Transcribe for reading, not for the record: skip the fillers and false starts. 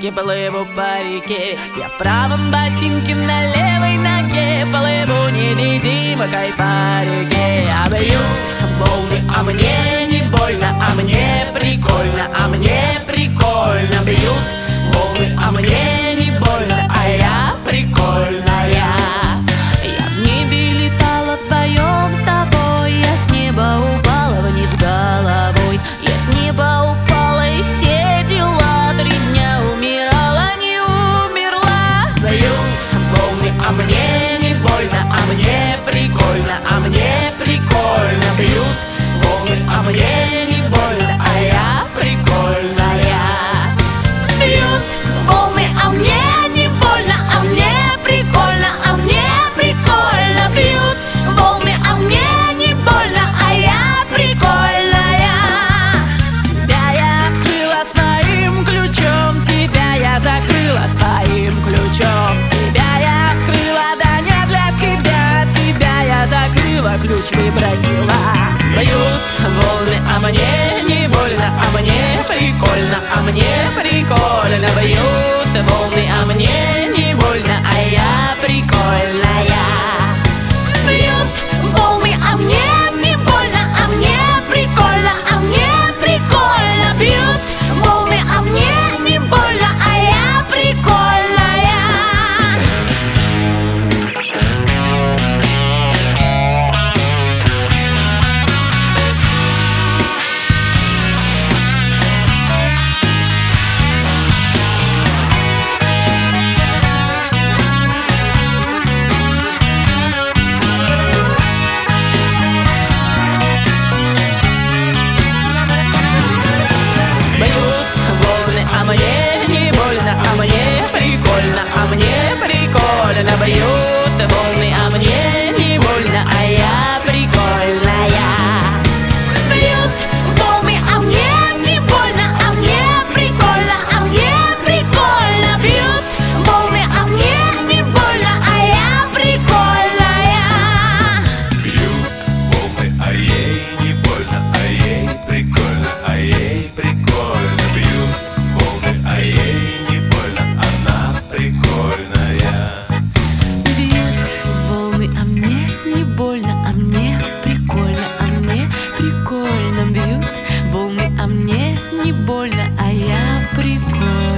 лодке плыву по реке. Я в правом ботинке, на левой ноге плыву невидимкой по реке. А бьют волны, а мне не больно, а мне прикольно, а мне прикольно. Бьют волны, а мне не больно, а я прикольная. Я в небе летала вдвоем с тобой, я с неба упала вниз головой. Я с неба упала и все дела, 3 дня умирала, не умерла. Бьют волны, а мне не больно, а мне прикольно, а мне прикольно. Бьют волны, а мне не больно, а я прикольная. Бьют волны, а мне не больно, а мне прикольно, а мне прикольно. Бьют волны, а мне не больно, а я прикольная. Тебя я открыла своим ключом, тебя я закрыла своим ключом. Тебя я открыла, да не для себя, тебя я закрыла, ключ выбросила. Бьют волны, а мне не больно, а мне прикольно, а мне прикольно. Бьют волны, а мне не больно, а я прикольная. Бьют волны, а мне не больно, а мне прикольно, а мне прикольно. Бьют волны, а мне не больно, а я прикольная. А мне не больно, а мне прикольно, а мне прикольно. Бьют волны, а мне не больно, а я прикольная. Бьют волны, а мне не больно, а мне прикольно, а мне прикольно. Бьют волны, а мне не больно, а я прикольная. Бьют волны, а ей не больно, а ей прикольно, а ей прикольно. Бьют волны, а ей не больно, она прикольная. Бьют волны, а мне не больно, а мне прикольно, а мне прикольно. Бьют волны, а мне не больно, а я прикольная.